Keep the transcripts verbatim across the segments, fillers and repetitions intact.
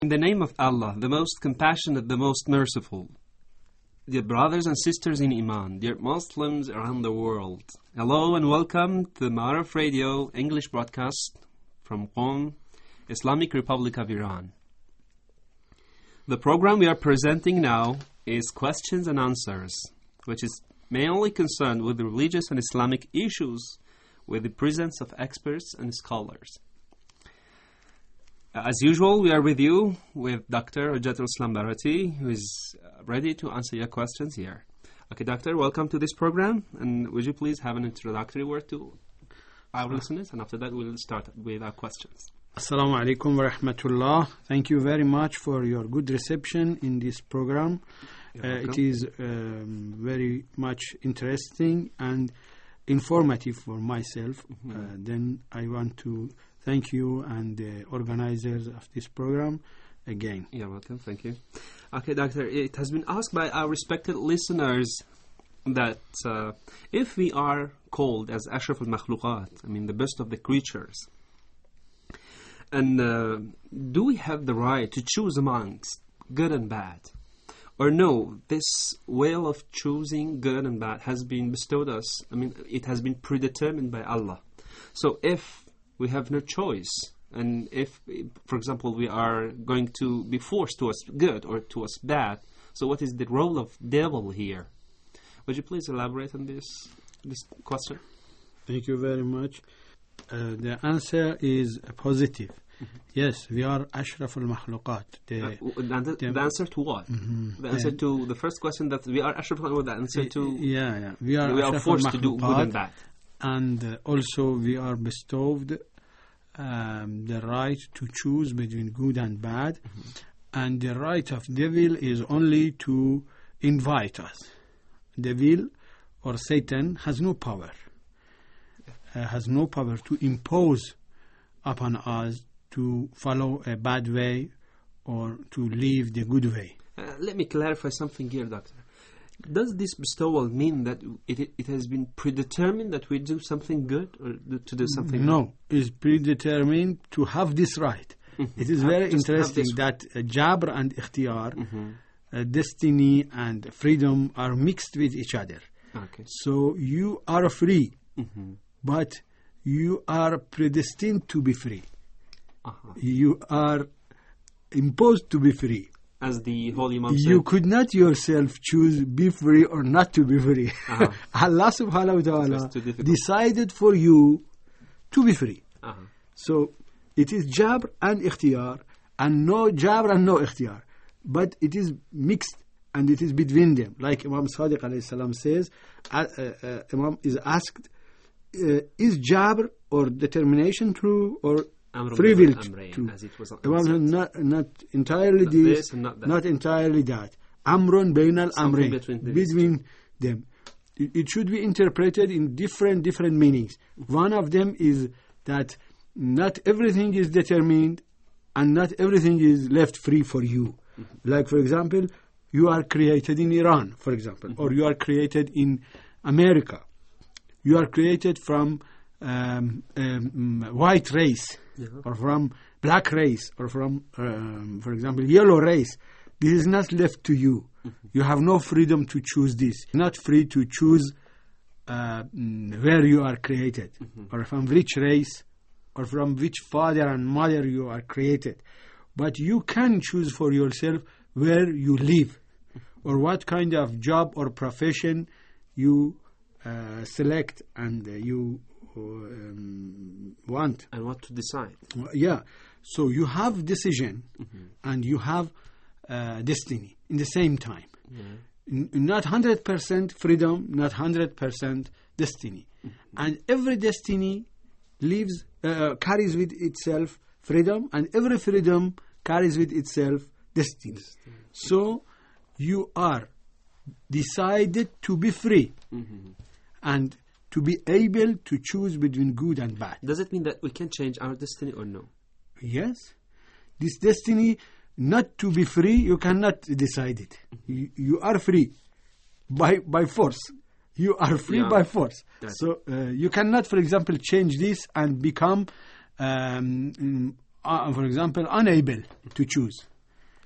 In the name of Allah, the most compassionate, the most merciful. Dear brothers and sisters in Iman, dear Muslims around the world, hello and welcome to the Ma'arif Radio English broadcast from Qom, Islamic Republic of Iran. The program we are presenting now is Questions and Answers, which is mainly concerned with the religious and Islamic issues with the presence of experts and scholars. As usual, we are with you with Doctor Hujjatul Islam Barati, who is ready to answer your questions here. Okay, Doctor, welcome to this program. And would you please have an introductory word to our listeners? And after that, we'll start with our questions. Assalamu alaikum wa rahmatullah. Thank you very much for your good reception in this program. Uh, it is um, very much interesting and informative for myself. Mm-hmm. Uh, then I want to thank you and the organizers of this program again. You're welcome. Thank you. Okay, Doctor, it has been asked by our respected listeners that uh, if we are called as Ashraf al-Makhluqat, I mean the best of the creatures, and uh, do we have the right to choose amongst good and bad? Or no, this will of choosing good and bad has been bestowed us, I mean, it has been predetermined by Allah. So if we have no choice, and if, for example, we are going to be forced to us good or to us bad, so what is the role of devil here? Would you please elaborate on this this question? Thank you very much. Uh, the answer is positive. Mm-hmm. Yes, we are Ashraf al-Makhluqat. The, uh, the, the, the answer to what? Mm-hmm. The answer the, to the first question that we are Ashraf al-Makhluqat, the answer to... Yeah, yeah. We are, we are forced to do good and bad. And uh, also we are bestowed um, the right to choose between good and bad. Mm-hmm. And the right of devil is only to invite us. Devil or Satan has no power. Uh, has no power to impose upon us to follow a bad way or to leave the good way. Uh, let me clarify something here, Doctor. Does this bestowal mean that it, it, it has been predetermined that we do something good or do, to do something No, bad? It's predetermined to have this right. Mm-hmm. It is very interesting that uh, Jabr and Ikhtiyar, mm-hmm. uh, destiny and freedom are mixed with each other. Okay. So you are free, mm-hmm. but you are predestined to be free. Uh-huh. You are imposed to be free. As the Holy Imam said. You could not yourself choose be free or not to be free. Uh-huh. Allah subhanahu wa ta'ala decided for you to be free. Uh-huh. So it is Jabr and Ikhtiyar, and no Jabr and no Ikhtiyar. But it is mixed and it is between them. Like Imam Sadiq alayhi salam says, uh, uh, Imam is asked, uh, is Jabr or determination true or Amrun free will amrain, true? As it was Imam not, not entirely not this, this and not, that. not entirely that. Amrun bainal amrain, between, between them. It, it should be interpreted in different different meanings. One of them is that not everything is determined and not everything is left free for you. Mm-hmm. Like, for example, you are created in Iran, for example, mm-hmm. or you are created in America. You are created from um, um, white race, yeah. or from black race, or from, um, for example, yellow race. This is not left to you. Mm-hmm. You have no freedom to choose this. You're not free to choose uh, where you are created, mm-hmm. or from which race, or from which father and mother you are created. But you can choose for yourself where you live, or what kind of job or profession you uh, select and uh, you um, want. And what to decide. Yeah. So you have decision, mm-hmm. and you have uh, destiny in the same time. Yeah. N- not one hundred percent freedom, not one hundred percent destiny. Mm-hmm. And every destiny lives, uh, carries with itself freedom, and every freedom carries with itself destiny. destiny. So you are decided to be free, mm-hmm. and to be able to choose between good and bad. Does it mean that we can change our destiny or no? Yes. This destiny, not to be free, you cannot decide it. You, you are free by by force. You are free yeah. by force. Yes. So uh, you cannot, for example, change this and become, um, uh, for example, unable to choose.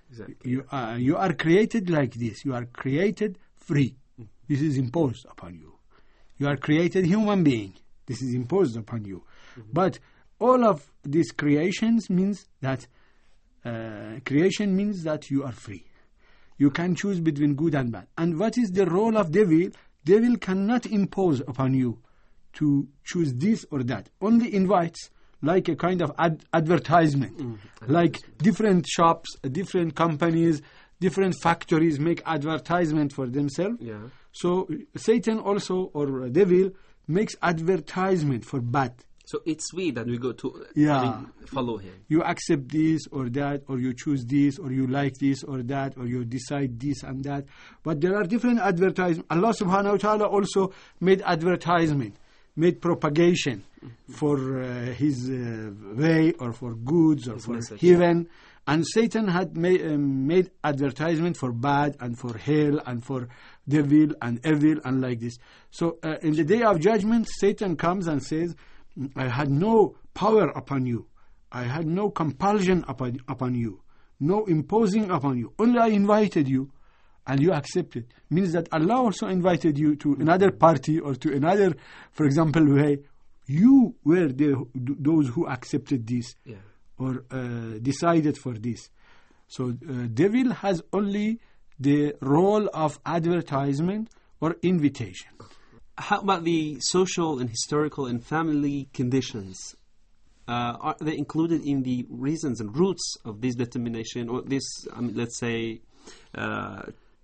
exactly. You, uh, you are created like this. You are created free. Mm. This is imposed upon you. You are created human being. This is imposed upon you. Mm-hmm. But all of these creations means that uh, creation means that you are free. You can choose between good and bad. And what is the role of devil? Devil cannot impose upon you to choose this or that. Only invites, like a kind of ad- advertisement. Mm, like different shops, different companies, different factories make advertisement for themselves. Yeah. So Satan also, or devil, makes advertisement for bad. So it's we that we go to yeah. I mean, follow him. You accept this or that, or you choose this, or you like this or that, or you decide this and that. But there are different advertisements. Allah subhanahu wa ta'ala also made advertisement, made propagation mm-hmm. for uh, his uh, way, or for goods, or his for message. Heaven. And Satan had made, um, made advertisement for bad, and for hell, and for devil, and evil, and like this. So uh, in the day of judgment, Satan comes and says, I had no power upon you. I had no compulsion upon, upon you. No imposing upon you. Only I invited you, and you accepted. Means that Allah also invited you to another party, or to another, for example, way. You were the, those who accepted this, yeah. or uh, decided for this. So uh, devil has only the role of advertisement or invitation. How about the social and historical and family conditions? Uh, are they included in the reasons and roots of this determination, or this, um, let's say, uh,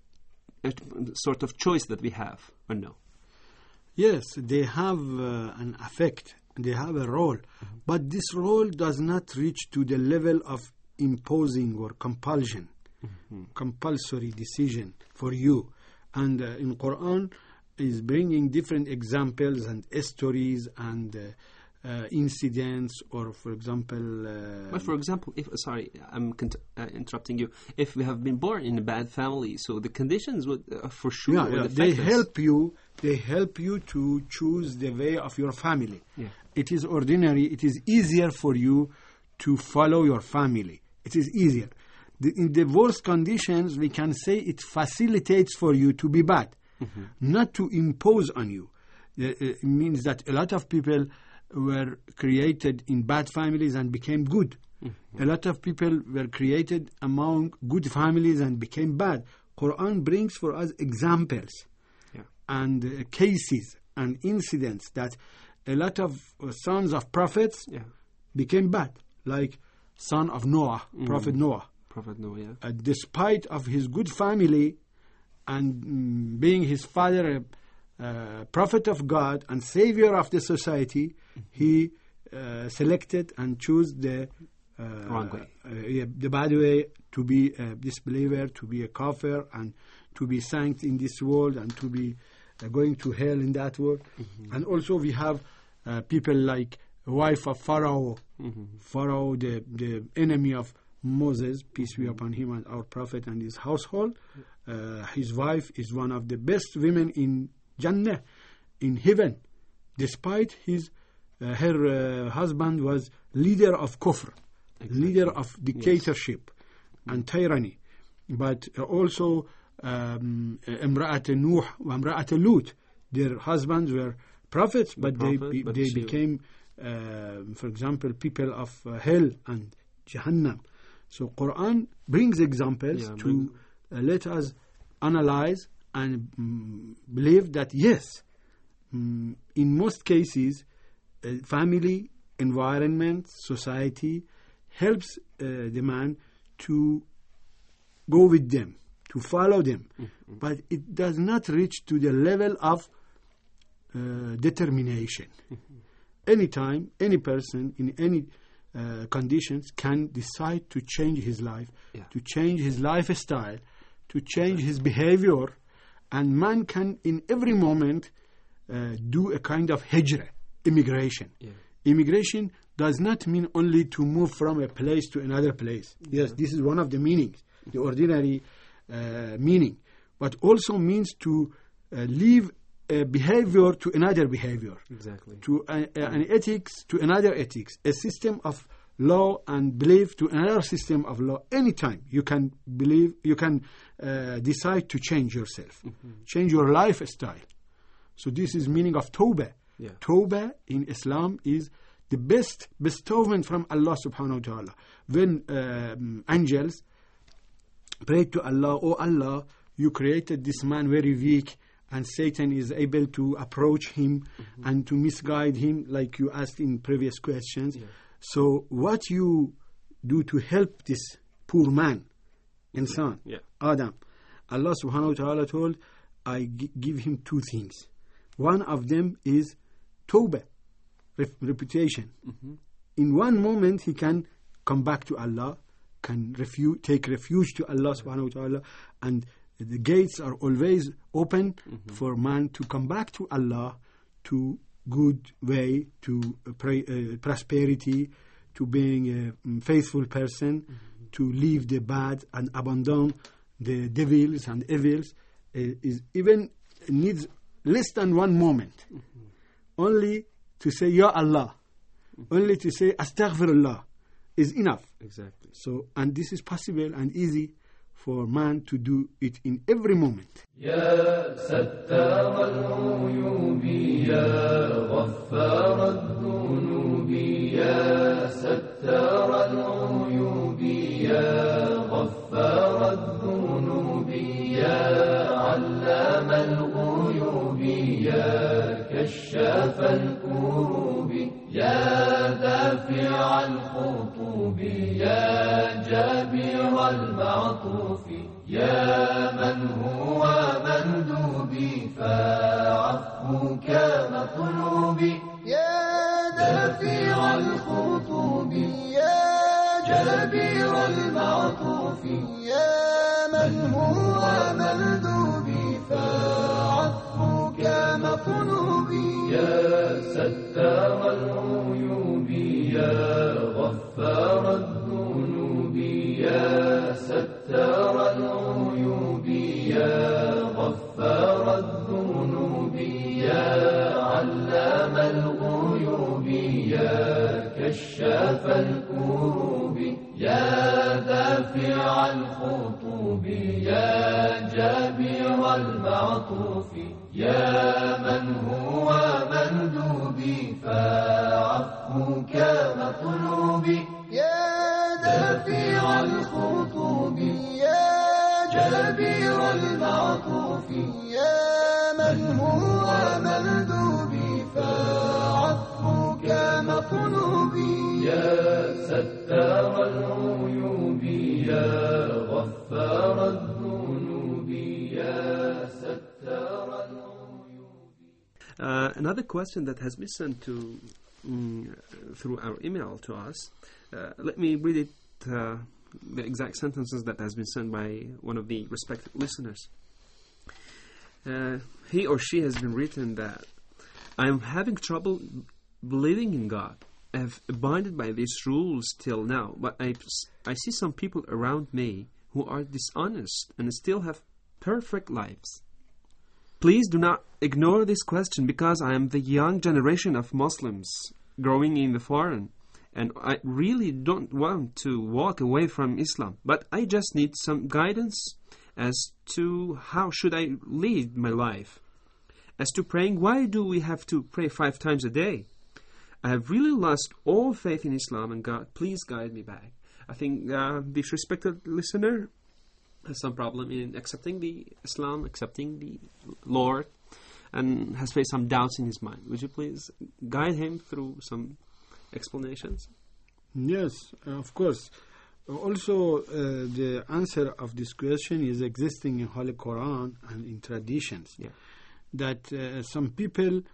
sort of choice that we have, or no? Yes, they have uh, an effect. They have a role. Mm-hmm. But this role does not reach to the level of imposing or compulsion, mm-hmm. compulsory decision for you. And uh, in Quran, is bringing different examples and stories and uh, uh, incidents, or for example... Uh, but for example, if sorry, I'm cont- uh, interrupting you. If we have been born in a bad family, so the conditions would uh, for sure yeah, would yeah, affect they us. help you. They help you to choose the way of your family. Yeah. It is ordinary. It is easier for you to follow your family. It is easier. The, in the worst conditions, we can say it facilitates for you to be bad. Mm-hmm. Not to impose on you. It means that a lot of people were created in bad families and became good. Mm-hmm. A lot of people were created among good families and became bad. Quran brings for us examples yeah. and uh, cases and incidents that a lot of uh, sons of prophets yeah. became bad, like son of Noah, mm-hmm. Prophet Noah. Prophet Noah, yeah. Uh, despite of his good family, and mm, being his father a uh, prophet of God and savior of the society, mm-hmm. he uh, selected and chose the uh, wrong way, uh, yeah, the bad way, to be a disbeliever, to be a kafir, and to be sanctioned in this world, and to be uh, going to hell in that world. Mm-hmm. And also we have uh, people like wife of Pharaoh, mm-hmm. Pharaoh, the the enemy of Moses, peace be upon him and our prophet and his household. Uh, his wife is one of the best women in Jannah, in heaven, despite his uh, her uh, husband was leader of kufr, exactly. leader of dictatorship yes. and tyranny. But uh, also um, Imra'at Nuh wa Imra'at Lut, their husbands were prophets, but the they prophet, be, but they became, uh, for example, people of uh, hell and Jahannam. So Quran brings examples yeah, to bring uh, let us analyze and mm, believe that yes, mm, in most cases, uh, family, environment, society helps uh, the man to go with them, to follow them. Mm-hmm. But it does not reach to the level of uh, determination. Mm-hmm. Anytime, any person in any Uh, conditions can decide to change his life, yeah. to change his lifestyle, to change his behavior, and man can in every moment uh, do a kind of hijrah, immigration. Yeah. Immigration does not mean only to move from a place to another place. Yeah. Yes, this is one of the meanings, the ordinary uh, meaning, but also means to uh, leave a behavior to another behavior. Exactly. To a, a, an ethics to another ethics. A system of law and believe to another system of law anytime. You can believe, you can uh, decide to change yourself, mm-hmm. change your lifestyle. So this is meaning of tawbah. Yeah. Tawbah in Islam is the best bestowment from Allah subhanahu wa ta'ala. When um, angels prayed to Allah, "Oh Allah, you created this man very weak, and Satan is able to approach him mm-hmm. and to misguide him," like you asked in previous questions. Yeah. So what you do to help this poor man, insan, yeah. Adam? Allah subhanahu wa ta'ala told, I g- give him two things. One of them is tawbah, rep- reputation. Mm-hmm. In one moment he can come back to Allah, can refu- take refuge to Allah subhanahu wa ta'ala, and the gates are always open mm-hmm. for man to come back to Allah, to good way, to uh, pray, uh, prosperity, to being a faithful person, mm-hmm. to leave the bad and abandon the devils and evils, uh, is even needs less than one moment. Mm-hmm. Only to say, Ya Allah, mm-hmm. only to say, Astaghfirullah is enough. Exactly. So, and this is possible and easy for man to do it in every moment. Ya Sattar al-Uyubi, Ya Ghaffar al-Dhunubi, Ya Sattar al-Uyubi, Ya Ghaffar al-Dhunubi, Ya Allam al-Ghuyubi, Ya Kashaf al-Kurubi, Ya Dafi' al-Khutubi, Ya Jabir al-Ma'tuf, يا من هو مندوبي فعفوك مطلوبي يا دافع الخطوب يا جبير المعطوف يا من هو مندوبي فعفوك مطلوبي يا ستار العيوب يا غفار الذنوب يا ستار العيوب يا غفار الذنوب يا علام الغيوب يا كشاف الكروب يا دافع الخطوب يا جابر المعطوف يا من هو مندوبي فعفوك مطلوبي يا دافع الخطوب يا جابر المعطوف يا من هو مندوبي فعفوك مطلوبي يا ستار العيوب يا غفار الذنوب يا ستار العيوب. Uh, another question that has been sent to mm, through our email to us. Uh, let me read it, uh, the exact sentences that has been sent by one of the respected listeners. Uh, he or she has been written that I am having trouble believing in God. I have abided by these rules till now, but I, I see some people around me who are dishonest and still have perfect lives. Please do not ignore this question because I am the young generation of Muslims growing in the foreign. And I really don't want to walk away from Islam, but I just need some guidance as to how should I lead my life. As to praying, why do we have to pray five times a day? I have really lost all faith in Islam and God. Please guide me back. I think uh, this respected listener has some problem in accepting the Islam, accepting the Lord, and has faced some doubts in his mind. Would you please guide him through some explanations? Yes, uh, of course. Also, uh, the answer of this question is existing in Holy Quran and in traditions. Yeah. That uh, some people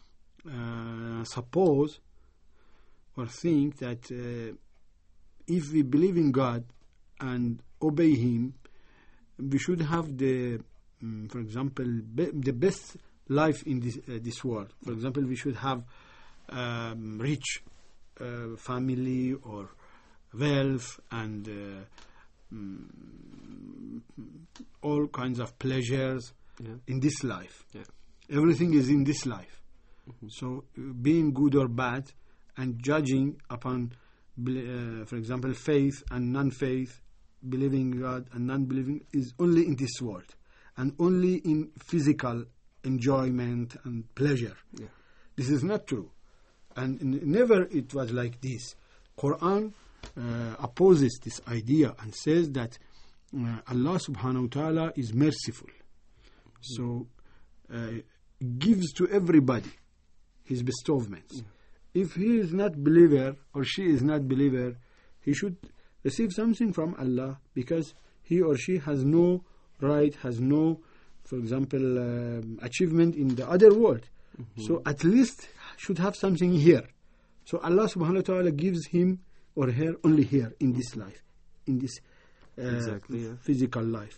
uh, suppose or think that uh, if we believe in God and obey Him, we should have the, um, for example, be the best life in this uh, this world. For example, we should have um, rich uh, family or wealth and uh, um, all kinds of pleasures yeah. in this life. Yeah. Everything is in this life. Mm-hmm. So uh, being good or bad and judging upon uh, for example, faith and non-faith, believing in God and non-believing, is only in this world and only in physical enjoyment and pleasure. Yeah. This is not true. And n- never it was like this. Quran uh, opposes this idea and says that uh, Allah subhanahu wa ta'ala is merciful. Mm-hmm. So uh, gives to everybody his bestowments. Mm-hmm. If he is not believer or she is not believer, he should receive something from Allah, because he or she has no right, has no, for example, uh, achievement in the other world. Mm-hmm. So at least should have something here. So Allah subhanahu wa ta'ala gives him or her only here in this life, in this uh, exactly, yeah. physical life.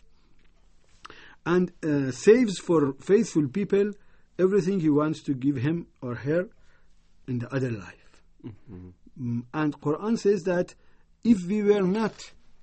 And uh, saves for faithful people everything he wants to give him or her in the other life. Mm-hmm. Mm, and Quran says that if we were not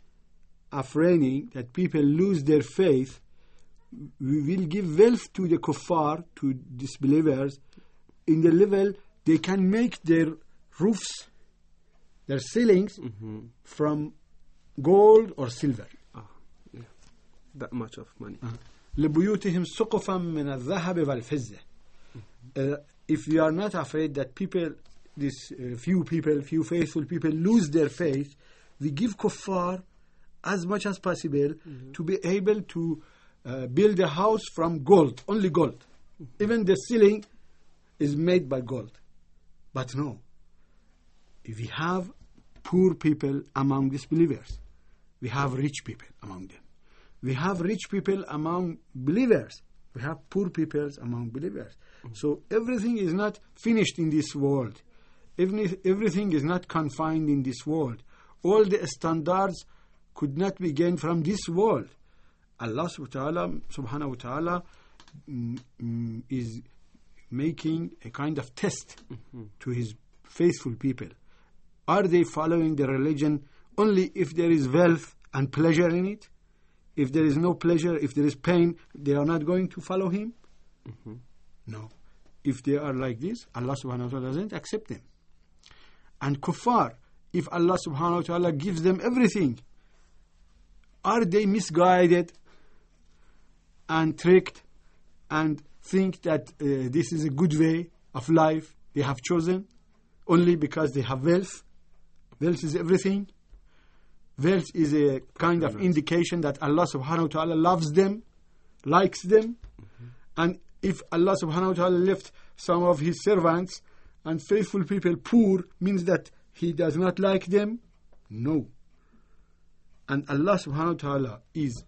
afraid that people lose their faith, we will give wealth to the kuffar, to disbelievers, in the level they can make their roofs, their ceilings, mm-hmm. from gold or silver. Oh, yeah. That much of money. Uh-huh. لبيوتهم سقفا من الذهب والفضة. Uh, if we are not afraid that people, these uh, few people, few faithful people lose their faith, we give kuffar as much as possible mm-hmm. to be able to uh, build a house from gold, only gold. Mm-hmm. Even the ceiling is made by gold. But no, if we have poor people among disbelievers, we have rich people among them. We have rich people among believers. We have poor people among believers. Mm-hmm. So everything is not finished in this world. Even everything is not confined in this world. All the standards could not be gained from this world. Allah subhanahu wa ta'ala mm, mm, is making a kind of test mm-hmm. to his faithful people. Are they following the religion only if there is wealth and pleasure in it? If there is no pleasure, if there is pain, they are not going to follow him? Mm-hmm. No. If they are like this, Allah subhanahu wa ta'ala doesn't accept them. And kuffar, if Allah subhanahu wa ta'ala gives them everything, are they misguided and tricked and think that uh, this is a good way of life they have chosen only because they have wealth? Wealth is everything. Wealth is a kind of indication that Allah subhanahu wa ta'ala loves them, likes them. Mm-hmm. And if Allah subhanahu wa ta'ala left some of his servants and faithful people poor, means that he does not like them? No. And Allah subhanahu wa ta'ala is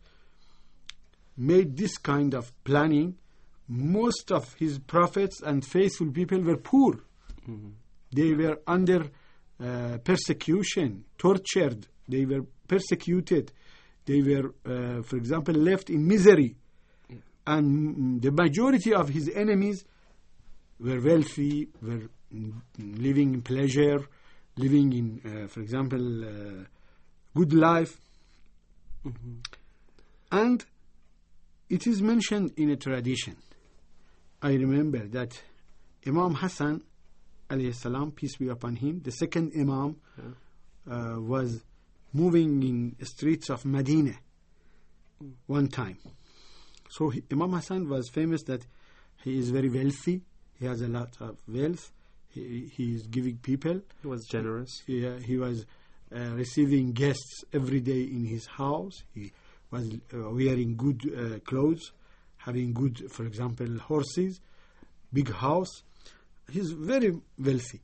made this kind of planning. Most of his prophets and faithful people were poor. Mm-hmm. They were under uh, persecution, tortured. They were persecuted. They were, uh, for example, left in misery. Yeah. And the majority of his enemies were wealthy, were living in pleasure, living in, uh, for example, uh, good life. Mm-hmm. And it is mentioned in a tradition. I remember that Imam Hassan, alayhi salam, peace be upon him, the second Imam, yeah. uh, was moving in the streets of Medina one time. So he, Imam Hassan was famous that he is very wealthy. He has a lot of wealth. He, he is giving people. He was generous. He, uh, he was uh, receiving guests every day in his house. He was uh, wearing good uh, clothes, having good, for example, horses, big house. He's very wealthy.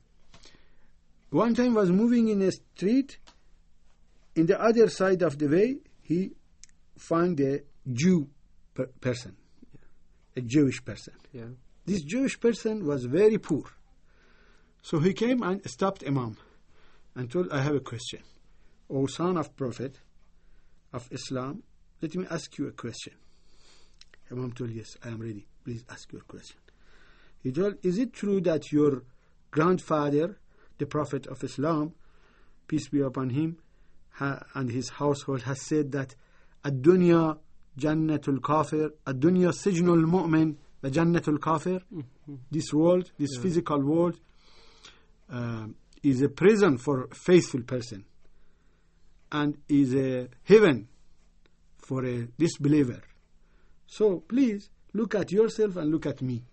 One time was moving in a street. In the other side of the way, he found a Jew per person, yeah. a Jewish person. Yeah. This Jewish person was very poor. So he came and stopped Imam and told, I have a question. O son of Prophet of Islam, let me ask you a question. Imam told, yes, I am ready. Please ask your question. He told, is it true that your grandfather, the Prophet of Islam, peace be upon him, ha, and his household, has said that ad-dunya jannatul kafir, ad-dunya sijnul mu'min, the jannatul kafir, mm-hmm. this world, this yeah. physical world, uh, is a prison for a faithful person and is a heaven for a disbeliever. So please look at yourself and look at me.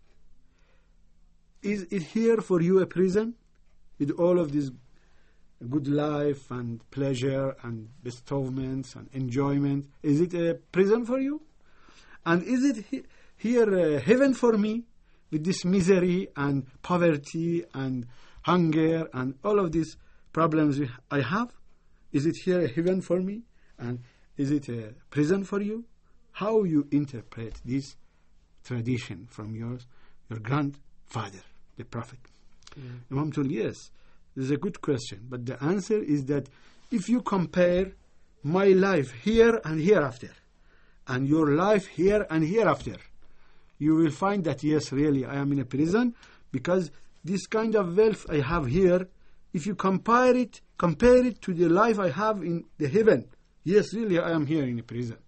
Is it here for you a prison with all of this good life and pleasure and bestowments and enjoyment? Is it a prison for you? And is it he- here a heaven for me with this misery and poverty and hunger and all of these problems I have? Is it here a heaven for me? And is it a prison for you? How you interpret this tradition from yours, your grandfather, the Prophet? Yeah. Imam told, yes, this is a good question. But the answer is that if you compare my life here and hereafter, and your life here and hereafter, you will find that, yes, really, I am in a prison, because this kind of wealth I have here, if you compare it, compare it to the life I have in the heaven, yes, really, I am here in a prison.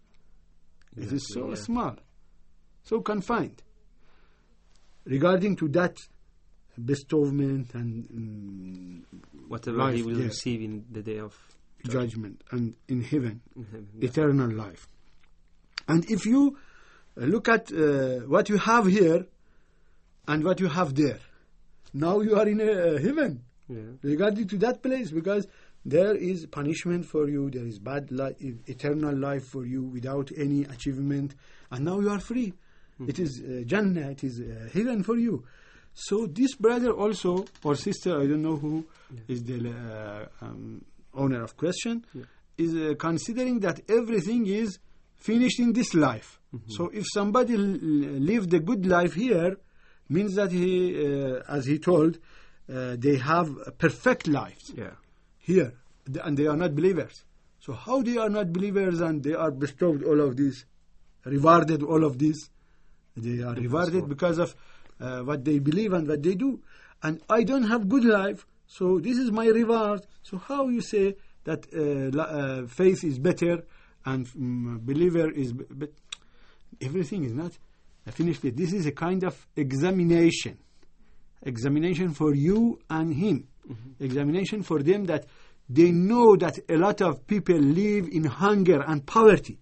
It is so yeah. small, so confined. Regarding to that bestowment and mm, Whatever life he will there, receive in the day of judgment and in heaven, in heaven. Yeah. eternal life. And if you uh, look at uh, what you have here and what you have there, now you are in a uh, heaven Yeah. regarding to that place, because there is punishment for you, there is bad life, eternal life for you without any achievement, and now you are free. Mm-hmm. It is uh, Jannah, it is uh, heaven for you. So this brother also, or sister, I don't know who Yeah. is the uh, um, owner of question, Yeah. is uh, considering that everything is finished in this life. Mm-hmm. So if somebody l- lived a good life here, means that he, uh, as he told, uh, they have a perfect lives Yeah. here, th- and they are not believers. So how they are not believers and they are bestowed all of this, rewarded all of this? They are rewarded because of uh, what they believe and what they do. And I don't have good life, so this is my reward. So how you say that uh, la- uh, faith is better and um, believer is... B- but everything is not finished yet. This is a kind of examination. Examination for you and him. Mm-hmm. Examination for them that they know that a lot of people live in hunger and poverty.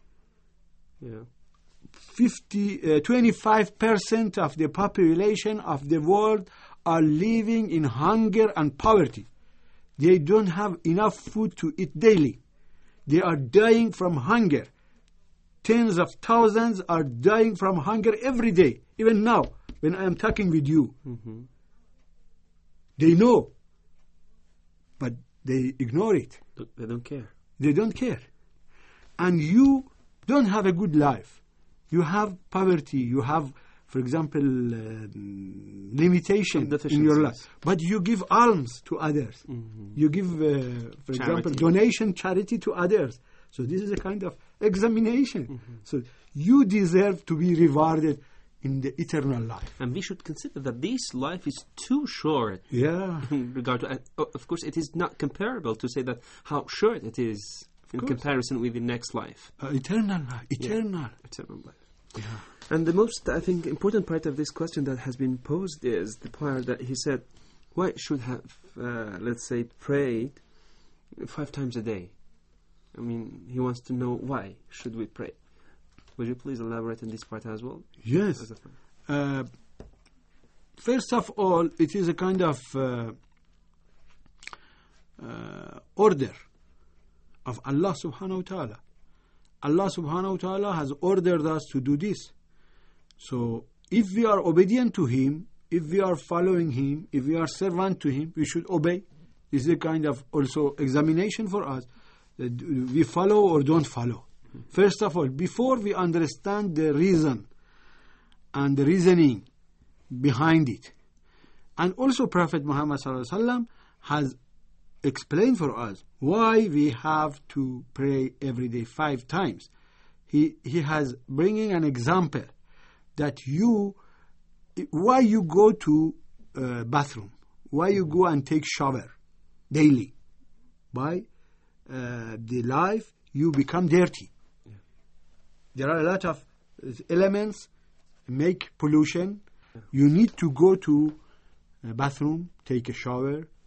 Yeah. fifty, uh, twenty-five percent of the population of the world are living in hunger and poverty. They don't have enough food to eat daily. They are dying from hunger. Tens of thousands are dying from hunger every day. Even now, when I am talking with you, Mm-hmm. they know, but they ignore it. They don't care. They don't care. And you don't have a good life. You have poverty. You have, for example, uh, limitation in your life. But you give alms to others. Mm-hmm. You give, uh, for Charity. example, donation, charity to others. So this is a kind of examination. Mm-hmm. So you deserve to be rewarded in the eternal life. And we should consider that this life is too short Yeah. in regard to... Uh, of course, it is not comparable to say that how short it is in course. comparison with the next life. Uh, eternal life. Eternal. Eternal life. Yeah. And the most, I think, important part of this question that has been posed is the part that he said, why should have, uh, let's say, prayed five times a day? I mean, he wants to know why should we pray. Would you please elaborate on this part as well? Yes. As a friend? Uh, first of all, it is a kind of uh, uh, order of Allah subhanahu wa ta'ala. Allah subhanahu wa ta'ala has ordered us to do this. So if we are obedient to Him, if we are following Him, if we are servant to Him, we should obey. This is a kind of also examination for us. That we follow or don't follow. First of all, before we understand the reason and the reasoning behind it. And also Prophet Muhammad sallallahu alaihi wasallam has explained for us why we have to pray every day five times. He he has bringing an example that you, why you go to uh, bathroom, why you go and take shower daily. By uh, the life you become dirty. Yeah. There are a lot of elements make pollution. Yeah. You need to go to a bathroom, take a shower,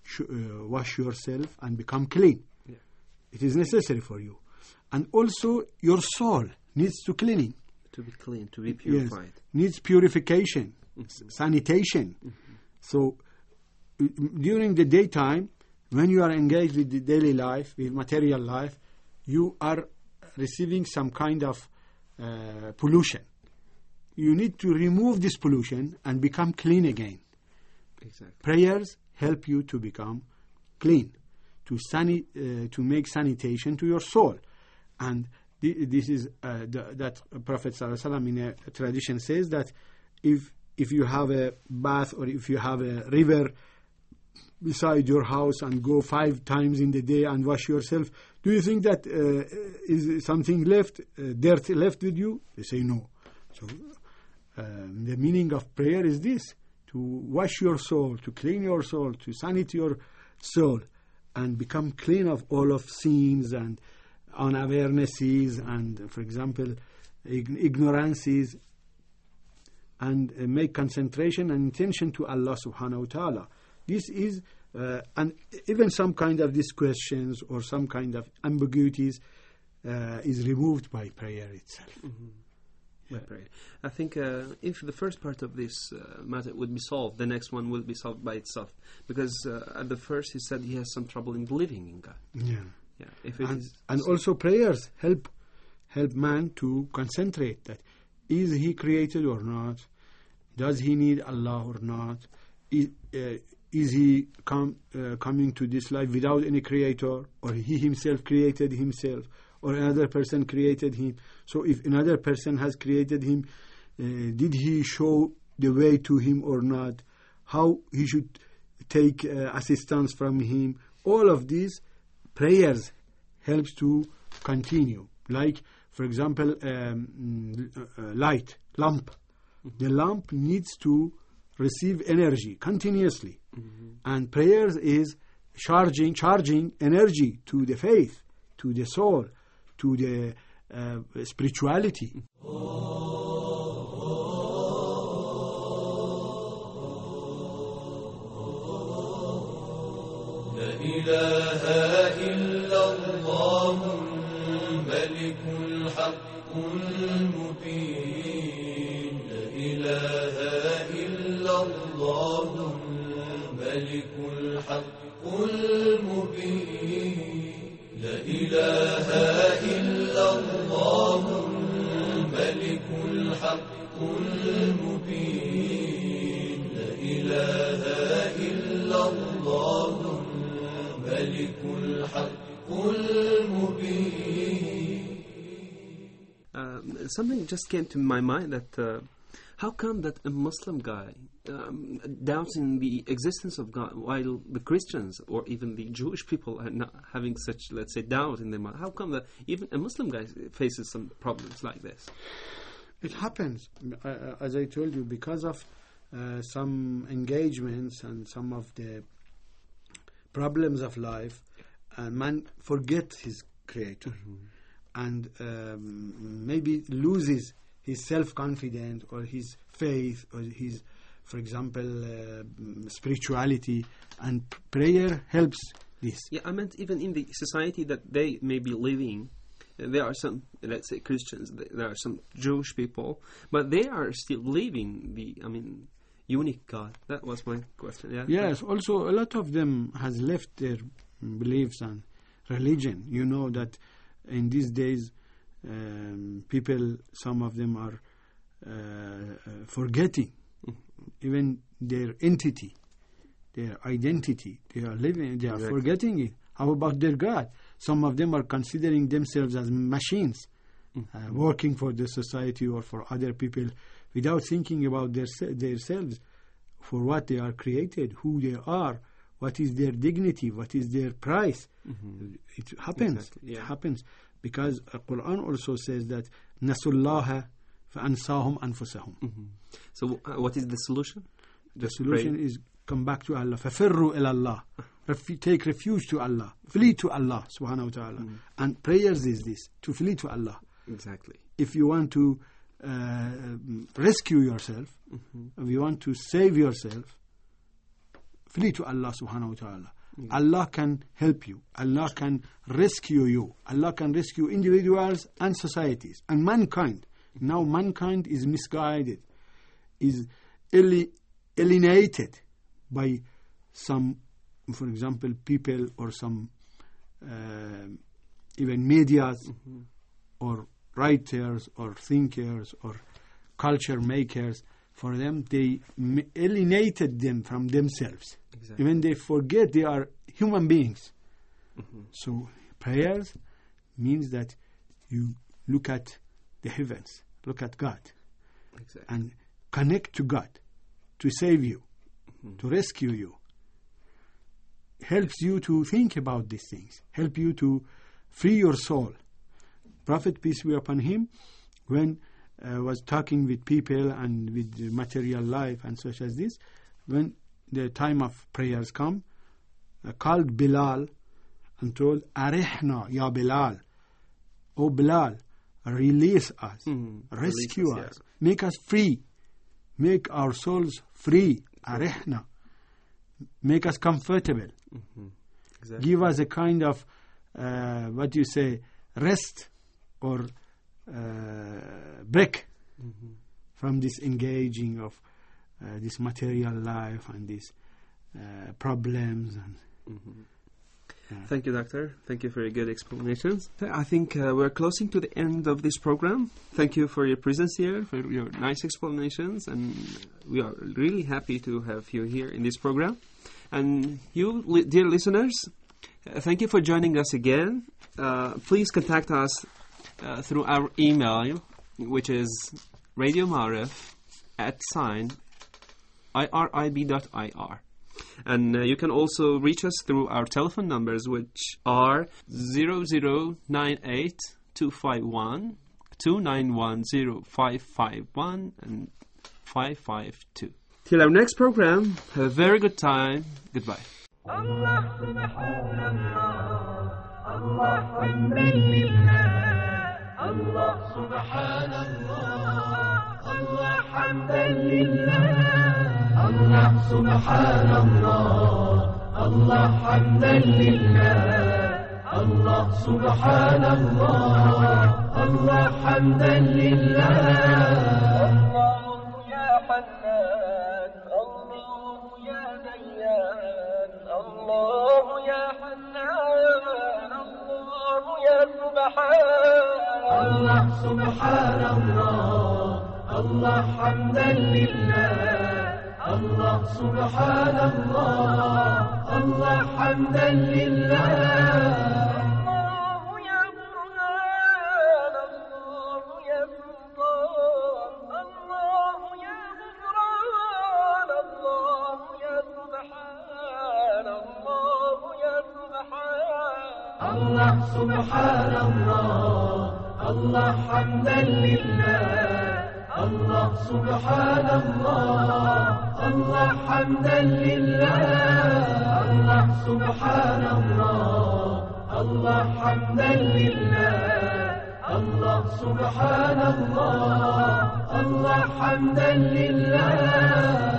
sh- uh, wash yourself and become clean. Yeah. It is necessary for you. And also your soul needs to cleaning. To be clean, to be purified. Yes, needs purification, Mm-hmm. s- sanitation. Mm-hmm. So uh, during the daytime, when you are engaged with the daily life, with material life, you are receiving some kind of uh, pollution. You need to remove this pollution and become clean again. Exactly. Prayers help you to become clean, to sani- uh, to make sanitation to your soul. And th- this is uh, the, that Prophet sallallahu alaihi wasallam in a tradition says that if if you have a bath or if you have a river beside your house and go five times in the day and wash yourself, do you think that uh, is something left, uh, dirt left with you? They say no. So um, the meaning of prayer is this: to wash your soul, to clean your soul, to sanitize your soul, and become clean of all of sins and unawarenesses and, for example, ig- ignorances, and uh, make concentration and intention to Allah subhanahu wa ta'ala. This is, uh, and even some kind of these questions or some kind of ambiguities uh, is removed by prayer itself. Mm-hmm. Yeah. Prayer. I think uh, if the first part of this uh, matter would be solved, the next one will be solved by itself. Because uh, at the first he said he has some trouble in believing in God. Yeah. Yeah. If it And, is and also prayers help help man to concentrate that is he created or not? Does he need Allah or not? Is, uh, is he come, uh, coming to this life without any creator, or he himself created himself, or another person created him? So if another person has created him, uh, did he show the way to him or not? How he should take uh, assistance from him? All of these prayers helps to continue. Like, for example, um, uh, light, lamp. Mm-hmm. The lamp needs to receive energy continuously. Mm-hmm. And prayers is charging, charging energy to the faith, to the soul, to the uh, spirituality. لا إله إلا الله الملك الحق المبين لا إله إلا الله الملك الحق المبين لا إله إلا الله الملك الحق المبين لا إله إلا الله الملك الحق المبين. Um, something just came to my mind that uh, how come that a Muslim guy um, doubts in the existence of God while the Christians or even the Jewish people are not having such, let's say, doubt in their mind? How come that even a Muslim guy faces some problems like this? It happens, uh, as I told you, because of uh, some engagements and some of the problems of life, uh, man forget his creator. Mm-hmm. And um, maybe loses his self-confidence or his faith or his, for example, uh, spirituality, and p- prayer helps this. Yeah, I meant even in the society that they may be living, uh, there are some, let's say, Christians, th- there are some Jewish people, but they are still living the, I mean, unique God. That was my question, yeah? Yes, also a lot of them has left their beliefs and religion. You know that in these days, um, people, some of them are uh, uh, forgetting even their entity, their identity. They are living, they are Exactly. forgetting it. How about their God? Some of them are considering themselves as machines, mm-hmm. uh, working for the society or for other people, without thinking about their themselves, for what they are created, who they are, what is their dignity, what is their price. Mm-hmm. It happens. Exactly, yeah. It happens because the Quran also says that nasullaha fa'ansahum anfusahum. Mm-hmm. So uh, what is the solution? The Just solution pray. is come back to Allah. فَفِرُّوا إِلَى اللَّهِ Ref- Take refuge to Allah. Flee to Allah subhanahu wa ta'ala. Mm-hmm. And prayers is this, to flee to Allah. Exactly. If you want to uh, rescue yourself, mm-hmm. if you want to save yourself, flee to Allah subhanahu wa ta'ala. Allah can help you. Allah can rescue you. Allah can rescue individuals and societies and mankind. Now mankind is misguided, is ali- alienated by some, for example, people or some uh, even medias mm-hmm. or writers or thinkers or culture makers. For them, they alienated them from themselves. Exactly. Even they forget they are human beings. Mm-hmm. So prayers means that you look at the heavens, look at God, exactly. and connect to God to save you, mm-hmm. to rescue you. Helps you to think about these things, help you to free your soul. Prophet, peace be upon him, when uh, was talking with people and with the material life and such as this, when the time of prayers come, uh, called Bilal and told, Arihna ya Bilal, O Bilal, release us, mm, rescue us, us yeah. make us free, make our souls free, Arihna, make us comfortable, mm-hmm. exactly. give us a kind of, uh, what you say, rest or uh, break mm-hmm. from this engaging of uh, this material life and these uh, problems. And mm-hmm. yeah. Thank you, Doctor. Thank you for your good explanations. I think uh, we're closing to the end of this program. Thank you for your presence here, for your nice explanations, and we are really happy to have you here in this program. And you, li- dear listeners, uh, thank you for joining us again. Uh, please contact us uh, through our email, which is radio marif at sign irib dot ir. And uh, you can also reach us through our telephone numbers, which are zero zero nine eight two five one two nine one zero five five one and five five two. Till our next program, have a very good time. Goodbye. Allah subhanallah, Allah hamdalillah, Allah subhanallah, Allah hamdalillah, Allah subhanallah, Allah hamdalillah, Allah subhanallah, Allah hamdalillah. Allah subhanallah, Allah hamdalillah, Allah subhanallah, Allah hamdalillah. Allah subhanallah, Allah hamdalillah, Allah subhanallah, Allah hamdalillah, Allah subhanallah, Allah hamdalillah, Allah subhanallah, Allah hamdalillah.